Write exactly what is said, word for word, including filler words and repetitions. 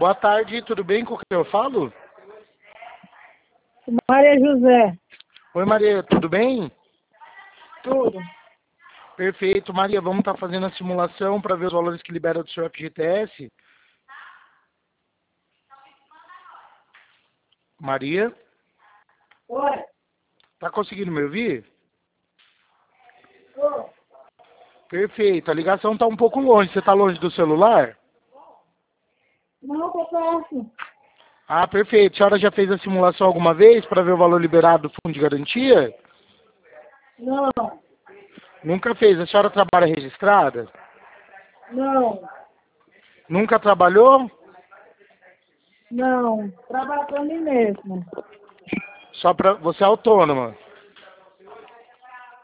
Boa tarde, tudo bem? Com quem eu falo? Maria José. Oi, Maria, tudo bem? Tudo. Perfeito. Maria, vamos estar fazendo a simulação para ver os valores que libera do seu F G T S? Maria? Oi. Tá conseguindo me ouvir? Oi. Perfeito. A ligação tá um pouco longe. Você tá longe do celular? Não, tô perto. Ah, perfeito. A senhora já fez a simulação alguma vez para ver o valor liberado do fundo de garantia? Não. Nunca fez. A senhora trabalha registrada? Não. Nunca trabalhou? Não. Trabalho pra mim mesmo. Só para você é autônoma?